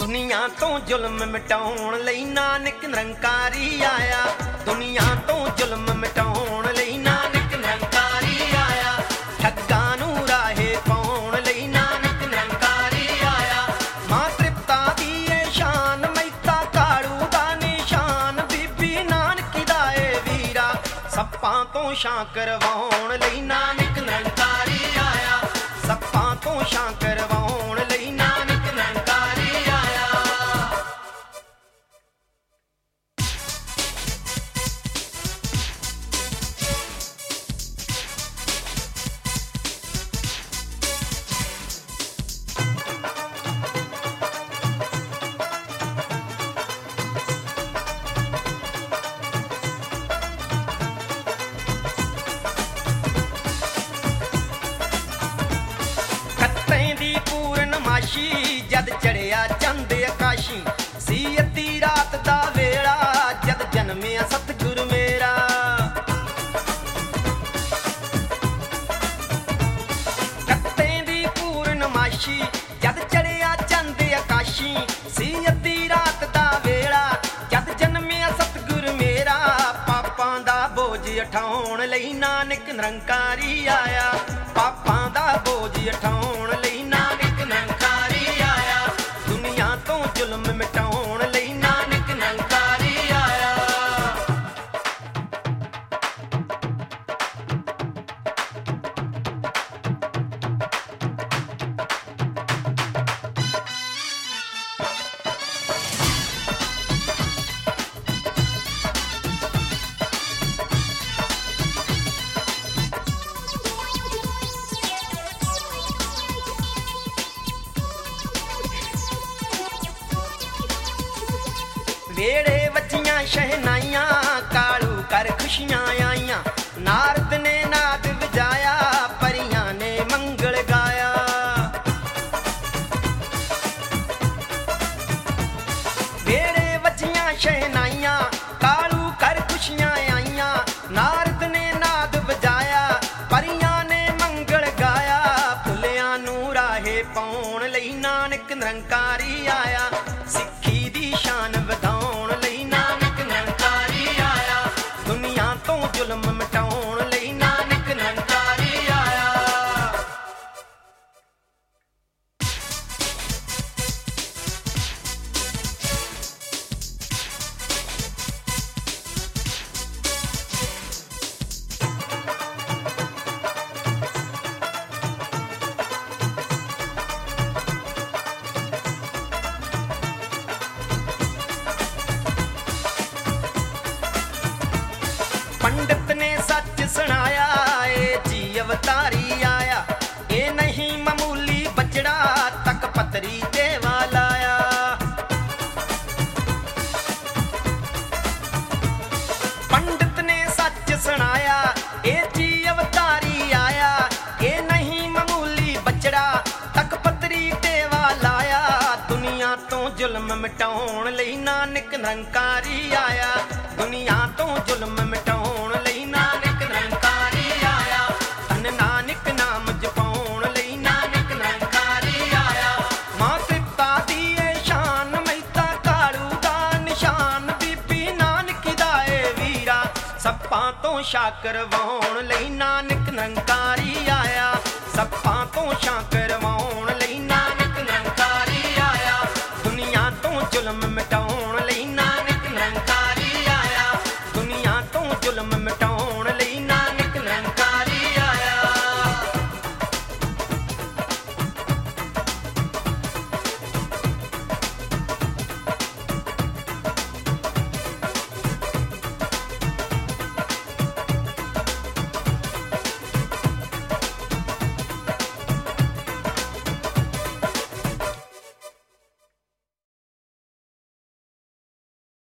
ਦੁਨੀਆ ਤੋਂ ਜ਼ੁਲਮ ਮਿਟਾਉਣ ਲਈ ਨਾਨਕ ਨਿਰੰਕਾਰੀ ਆਇਆ। ਦੁਨੀਆ ਤੋਂ ਜ਼ੁਲਮ ਮਿਟਾਉਣ ਲਈ ਨਾਨਕ ਨਿਰੰਕਾਰੀ ਆਇਆ। ਠੱਗਾਂ ਨੂੰ ਰਾਹੇ ਪਾਉਣ ਲਈ ਨਾਨਕ ਨਿਰੰਕਾਰੀ ਆਇਆ। ਮਾਂ ਤ੍ਰਿਪਤਾ ਦੀ ਏ ਸ਼ਾਨ ਮਹਿਤਾ ਕਾਲੂ ਦਾ ਨਿਸ਼ਾਨ ਬੀਬੀ ਨਾਨਕੀ ਦਾ ਏ ਵੀਰਾ ਸੱਪਾਂ ਤੋਂ ਛਾਂ ਕਰਵਾਉਣ ਲਈ ਨਾਨਕ ਨਿਰੰਕਾਰੀ ਆਇਆ। ਸੱਪਾਂ ਤੋਂ ਛਾਂ ਕਰਵਾਉਣ ਲਈ ਨਾਨਕ ਨਿਰੰਕਾਰੀ ਆਇਆ। ਜਦ ਚੜਿਆ ਚੰਦ ਆਕਾਸ਼ੀ ਸੀ ਅੱਧੀ ਰਾਤ ਦਾ ਵੇਲਾ ਜਦ ਜਨਮਿਆ ਸਤਿਗੁਰ ਮੇਰਾ। ਕੱਤੇ ਦੀ ਪੂਰਨਮਾਸ਼ੀ ਜਦ ਚੜਿਆ ਚੰਦ ਆਕਾਸ਼ੀ ਸੀ ਅੱਧੀ ਰਾਤ ਦਾ ਵੇਲਾ ਜਦ ਜਨਮਿਆ ਸਤਿਗੁਰ ਮੇਰਾ। ਪਾਪਾਂ ਦਾ ਬੋਝ ਉਠਾਉਣ ਲਈ ਨਾਨਕ ਨਿਰੰਕਾਰੀ ਆਇਆ। ਪਾਪਾਂ ਦਾ ਬੋਝ ਉਠਾਉਣ ਲਈ ਨਾਨਕ ਨਿਰੰਕਾਰੀ ਆਇਆ। ਦੁਨੀਆ ਤੋਂ ਜ਼ੁਲਮ ਮਿਟਾਉਣ ਲਈ ਨਾਨਕ ਨਿਰੰਕਾਰੀ ਆਇਆ। ਵੇੜੇ ਵੱਜੀਆਂ ਸ਼ਹਿਨਾਈਆਂ ਕਾਲੂ ਕਰ ਖੁਸ਼ੀਆਂ ਆਈਆਂ। ਨਾਰਦ ਨੇ ਨਾਦ ਵਜਾਇਆ ਪਰੀਆਂ ਨੇ ਮੰਗਲ ਗਾਇਆ। ਵੇੜੇ ਵੱਜੀਆਂ ਸ਼ਹਿਨਾਈਆਂ ਕਾਲੂ ਕਰ ਖੁਸ਼ੀਆਂ ਆਈਆਂ। ਨਾਰਦ ਨੇ ਨਾਦ ਵਜਾਇਆ ਪਰੀਆਂ ਨੇ ਮੰਗਲ ਗਾਇਆ। ਭੁੱਲਿਆਂ ਨੂੰ ਰਾਹੇ ਪਾਉਣ ਲਈ ਨਾਨਕ ਨਿਰੰਕਾਰੀ ਆਇਆ। ਸਿੱਖੀ ਦੀ ਸ਼ਾਨ ਵਧਾਉਣ ਲਈ ਨਾਨਕ ਨਿਰੰਕਾਰੀ ਆਇਆ। ਦੁਨੀਆ ਤੋਂ ਜ਼ੁਲਮ ਮਿਟਾਉਣ ਲਈ ਨਾਨਕ ਨਿਰੰਕਾਰੀ ਆਇਆ। ਪੰਡਤ ਨੇ ਸੱਚ ਸੁਣਾਇਆ ਏ ਜੀ ਅਵਤਾਰੀ ਆਇਆ। ਇਹ ਨਹੀਂ ਮਾਮੂਲੀ ਬਚੜਾ ਤੱਕ ਪਤਰੀ ਤੇ ਵਾਲਾਇਆ। ਪੰਡਤ ਨੇ ਸੱਚ ਸੁਣਾਇਆ ਇਹ ਜੀ ਅਵਤਾਰੀ ਆਇਆ। ਇਹ ਨਹੀਂ ਮਾਮੂਲੀ ਬਚੜਾ ਤੱਕ ਪਤਰੀ ਤੇ ਵਾਲਾਇਆ। ਦੁਨੀਆ ਤੋਂ ਜ਼ੁਲਮ ਮਿਟਾਉਣ ਲਈ ਨਾਨਕ ਨਿਰੰਕਾਰੀ ਆਇਆ। ਦੁਨੀਆ ਤੋਂ ਜ਼ੁਲਮ ਮਿਟਾਉਣ ਲਈ ਨਾਨਕ ਨਿਰੰਕਾਰੀ ਆਇਆ। ਧੰਨ ਨਾਨਕ ਨਾਮ ਜਪਾਉਣ ਲਈ ਨਾਨਕ ਨਿਰੰਕਾਰੀ ਆਇਆ। ਮਾਂ ਤ੍ਰਿਪਤਾ ਦੀ ਏ ਸ਼ਾਨ ਮਹਿਤਾ ਕਾਲੂ ਦਾ ਨਿਸ਼ਾਨ ਬੀਬੀ ਨਾਨਕੀ ਦਾ ਏ ਵੀਰਾ ਸੱਪਾਂ ਤੋਂ ਛਾਂ ਕਰਵਾਉਣ ਲਈ ਨਾਨਕ ਨਿਰੰਕਾਰੀ ਆਇਆ। ਸੱਪਾਂ